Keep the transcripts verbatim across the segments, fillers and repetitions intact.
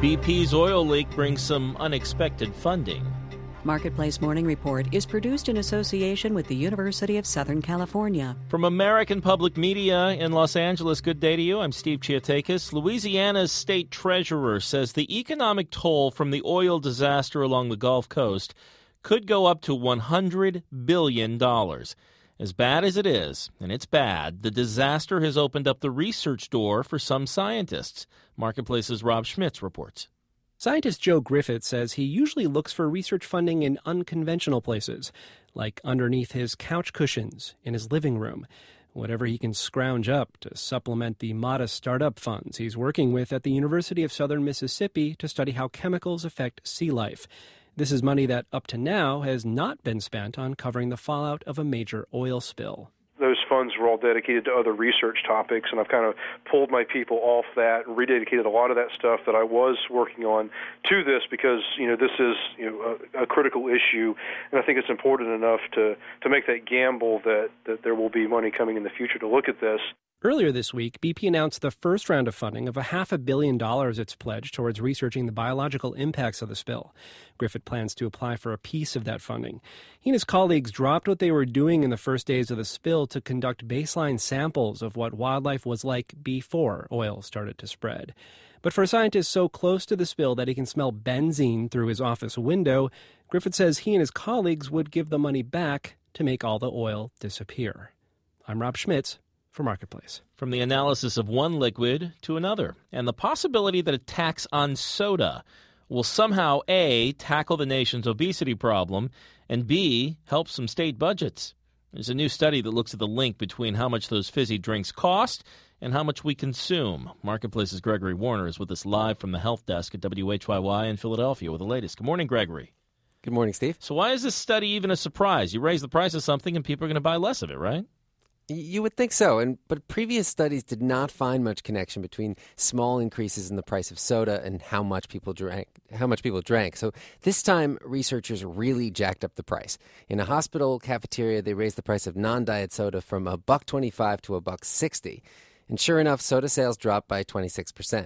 B P's oil leak brings some unexpected funding. Marketplace Morning Report is produced in association with the University of Southern California. From American Public Media in Los Angeles, good day to you. I'm Steve Chiatakis. Louisiana's state treasurer says the economic toll from the oil disaster along the Gulf Coast could go up to one hundred billion dollars. As bad as it is, and it's bad, the disaster has opened up the research door for some scientists. Marketplace's Rob Schmitz reports. Scientist Joe Griffith says he usually looks for research funding in unconventional places, like underneath his couch cushions in his living room, whatever he can scrounge up to supplement the modest startup funds he's working with at the University of Southern Mississippi to study how chemicals affect sea life. This is money that, up to now, has not been spent on covering the fallout of a major oil spill. Those funds were all dedicated to other research topics, and I've kind of pulled my people off that and rededicated a lot of that stuff that I was working on to this because, you know, this is, you know, a, a critical issue, and I think it's important enough to, to make that gamble that, that there will be money coming in the future to look at this. Earlier this week, B P announced the first round of funding of a half a billion dollars it's pledged towards researching the biological impacts of the spill. Griffith plans to apply for a piece of that funding. He and his colleagues dropped what they were doing in the first days of the spill to conduct baseline samples of what wildlife was like before oil started to spread. But for a scientist so close to the spill that he can smell benzene through his office window, Griffith says he and his colleagues would give the money back to make all the oil disappear. I'm Rob Schmitz for Marketplace. From the analysis of one liquid to another, and the possibility that a tax on soda will somehow A, tackle the nation's obesity problem, and B, help some state budgets. There's a new study that looks at the link between how much those fizzy drinks cost and how much we consume. Marketplace's Gregory Warner is with us live from the health desk at W H Y Y in Philadelphia with the latest. Good morning, Gregory. Good morning, Steve. So why is this study even a surprise? You raise the price of something and people are going to buy less of it, right? You would think so, and but previous studies did not find much connection between small increases in the price of soda and how much people drank. How much people drank. So this time, researchers really jacked up the price. In a hospital cafeteria, they raised the price of non-diet soda from a buck twenty-five to a buck sixty, and sure enough, soda sales dropped by twenty-six percent.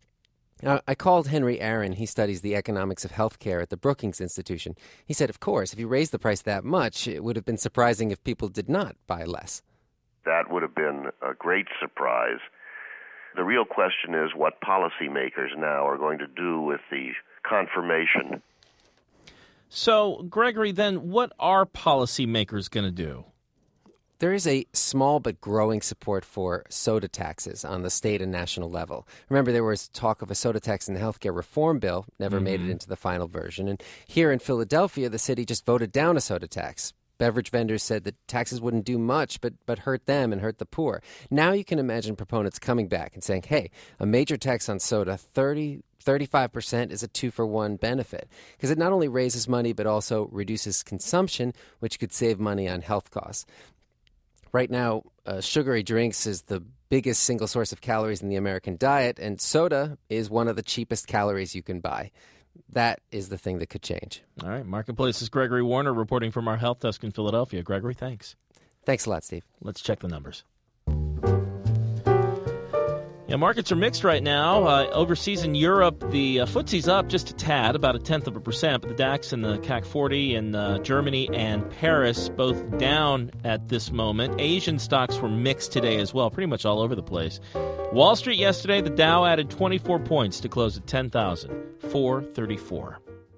Now, I called Henry Aaron. He studies the economics of healthcare at the Brookings Institution. He said, of course, if you raise the price that much, it would have been surprising if people did not buy less. That would have been a great surprise. The real question is what policymakers now are going to do with the confirmation. So, Gregory, then what are policymakers going to do? There is a small but growing support for soda taxes on the state and national level. Remember, there was talk of a soda tax in the healthcare reform bill, never mm-hmm. made it into the final version. And here in Philadelphia, the city just voted down a soda tax. Beverage vendors said that taxes wouldn't do much but, but hurt them and hurt the poor. Now you can imagine proponents coming back and saying, hey, a major tax on soda, thirty, thirty-five percent is a two-for-one benefit because it not only raises money but also reduces consumption, which could save money on health costs. Right now, uh, sugary drinks is the biggest single source of calories in the American diet, and soda is one of the cheapest calories you can buy. That is the thing that could change. All right. Marketplace's Gregory Warner reporting from our health desk in Philadelphia. Gregory, thanks. Thanks a lot, Steve. Let's check the numbers. Yeah, markets are mixed right now. Uh, overseas in Europe, the uh, F T S E's up just a tad, about a tenth of a percent, but the DAX and the C A C forty in uh, Germany and Paris both down at this moment. Asian stocks were mixed today as well, pretty much all over the place. Wall Street yesterday, the Dow added twenty-four points to close at ten thousand four hundred thirty-four.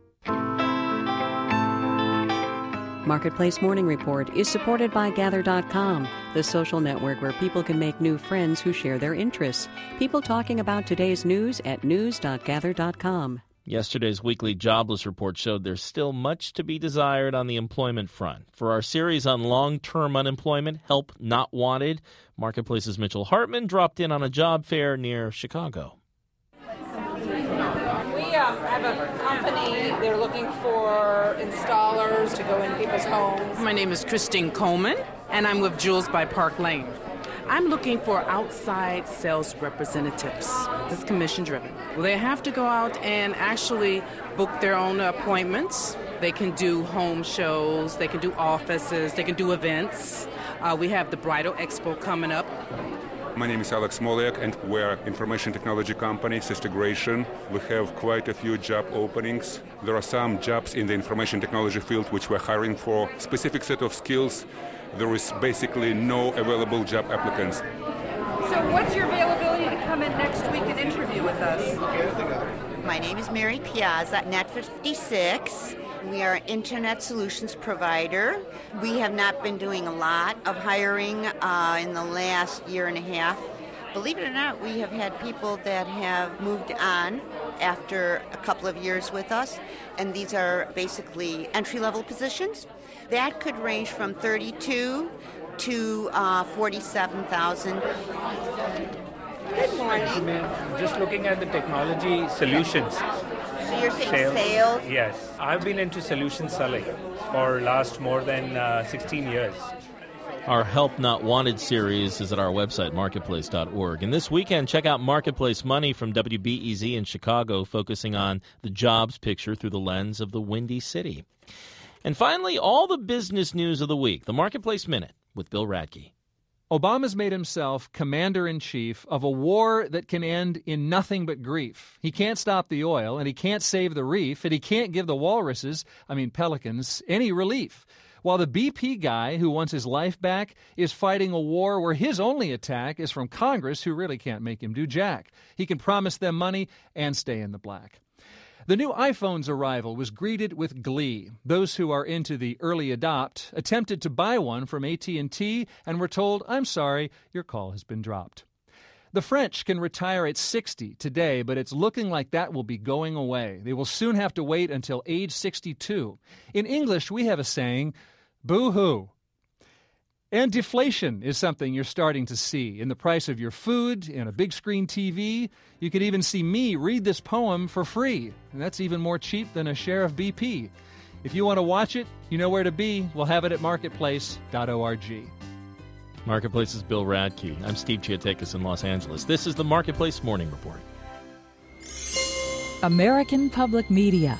Marketplace Morning Report is supported by Gather dot com, the social network where people can make new friends who share their interests. People talking about today's news at news dot gather dot com. Yesterday's weekly jobless report showed there's still much to be desired on the employment front. For our series on long-term unemployment, help not wanted, Marketplace's Mitchell Hartman dropped in on a job fair near Chicago. We um, have a company. They're looking for installers to go in people's homes. My name is Christine Coleman, and I'm with Jules by Park Lane. I'm looking for outside sales representatives. This is commission-driven. Well, they have to go out and actually book their own appointments. They can do home shows. They can do offices. They can do events. Uh, we have the Bridal Expo coming up. My name is Alex Smoliak, and we're an information technology company, Sistegration. We have quite a few job openings. There are some jobs in the information technology field which we're hiring for specific set of skills. There is basically no available job applicants. So what's your availability to come in next week and interview with us? My name is Mary Piazza, Net fifty-six. We are an internet solutions provider. We have not been doing a lot of hiring uh, in the last year and a half. Believe it or not, we have had people that have moved on after a couple of years with us, and these are basically entry-level positions. That could range from thirty-two to uh, forty-seven thousand. Good morning. Just looking at the technology solutions. So you're saying sales? sales? Yes. I've been into solution selling for last more than uh, sixteen years. Our Help Not Wanted series is at our website, marketplace dot org. And this weekend, check out Marketplace Money from W B E Z in Chicago, focusing on the jobs picture through the lens of the Windy City. And finally, all the business news of the week, the Marketplace Minute with Bill Radke. Obama's made himself commander-in-chief of a war that can end in nothing but grief. He can't stop the oil, and he can't save the reef, and he can't give the walruses, I mean pelicans, any relief. While the B P guy who wants his life back is fighting a war where his only attack is from Congress, who really can't make him do jack. He can promise them money and stay in the black. The new iPhone's arrival was greeted with glee. Those who are into the early adopt attempted to buy one from A T and T and were told, "I'm sorry, your call has been dropped." The French can retire at sixty today, but it's looking like that will be going away. They will soon have to wait until age sixty-two. In English, we have a saying, boo-hoo. And deflation is something you're starting to see in the price of your food, in a big screen T V. You could even see me read this poem for free, and that's even more cheap than a share of B P. If you want to watch it, you know where to be. We'll have it at marketplace dot org. Marketplace's Bill Radke. I'm Steve Chiatakis in Los Angeles. This is the Marketplace Morning Report. American Public Media.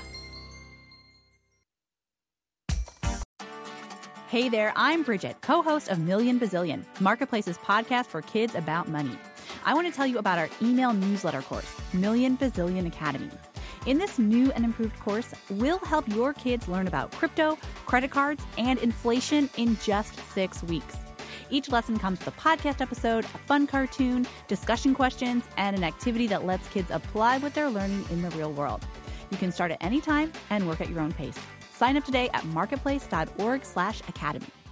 Hey there, I'm Bridget, co-host of Million Bazillion, Marketplace's podcast for kids about money. I want to tell you about our email newsletter course, Million Bazillion Academy. In this new and improved course, we'll help your kids learn about crypto, credit cards, and inflation in just six weeks. Each lesson comes with a podcast episode, a fun cartoon, discussion questions, and an activity that lets kids apply what they're learning in the real world. You can start at any time and work at your own pace. Sign up today at marketplace dot org slash academy.